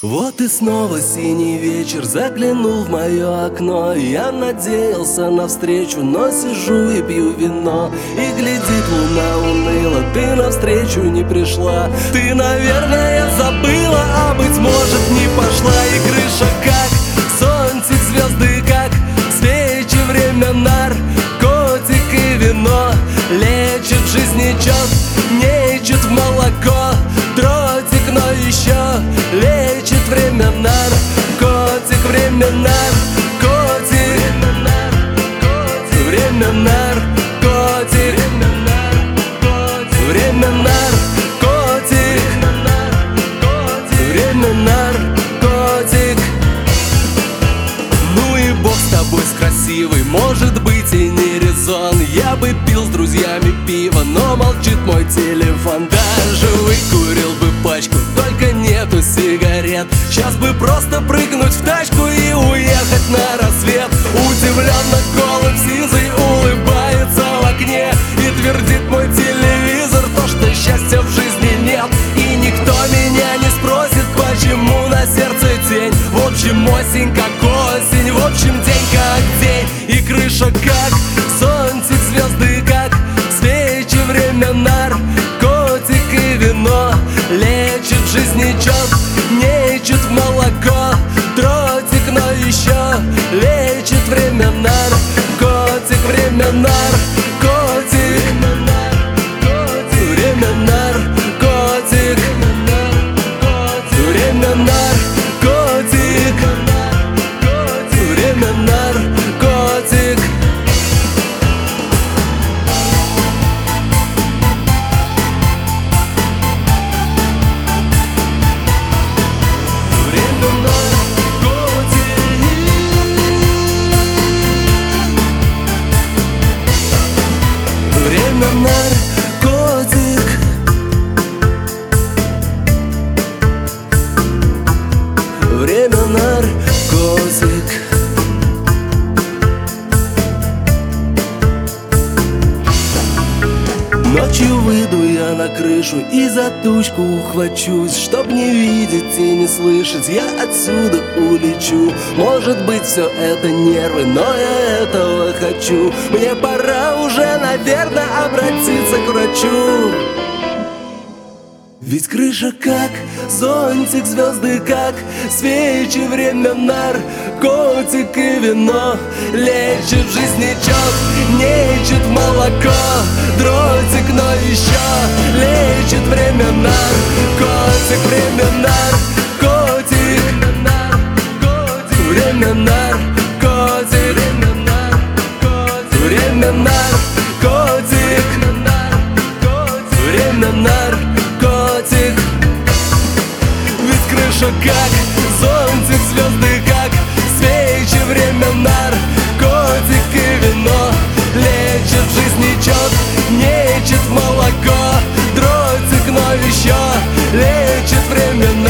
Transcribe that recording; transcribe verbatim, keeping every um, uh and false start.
Вот и снова синий вечер заглянул в мое окно. Я надеялся на встречу, но сижу и пью вино. И глядит луна уныло, ты навстречу не пришла. Ты, наверное, забыла, а быть может не пошла. И крыша как зонтик, звезды как свечи, время наркотик и вино. Лечит жизнечет, нечет в молоко. Дротик, но еще лечит время наркотик. Время наркотик. Время наркотик. Время наркотик. Время наркотик. Ну и бог с тобой, с красивой, может быть и не резон. Я бы пил с друзьями пиво, но молчит мой телефон. Даже выкурил бы пачку, только нету сигарет. Сейчас бы просто прыгнуть в тачку и уехать на рассвет. Удивленно голым сизый улыбается в окне и твердит мой телевизор то, что счастья в жизни нет. И никто меня не спросит, почему на сердце тень. В общем, осень как осень, в общем, день как день. И крыша как зонтик, звезды как свечи, время наркотик и вино. Лечит жизнечет, нечет в молоко. Дротик, но еще лечит время наркотик. Время наркотик. Время наркотик. Время наркотик. Время наркотик. Время наркотик. Время наркотик. Ночью выйду я на крышу и за тучку ухвачусь. Чтоб не видеть и не слышать, я отсюда улечу. Может быть, все это нервы, но я этого хочу. Мне пора уже, наверное, обратиться к врачу. Ведь крыша как зонтик, звезды как свечи, время наркотик и вино. Лечит жизнечет, нечет молоко. Дротик, но еще лечит время наркотик. Время наркотик. Время наркотик. Время наркотик. Время наркотик. Ведь крыша как зонтик, звезды как свечи, время наркотик и вино. Лечит жизнечет, нечет в молоко. Дротик, но еще лечит время наркотик.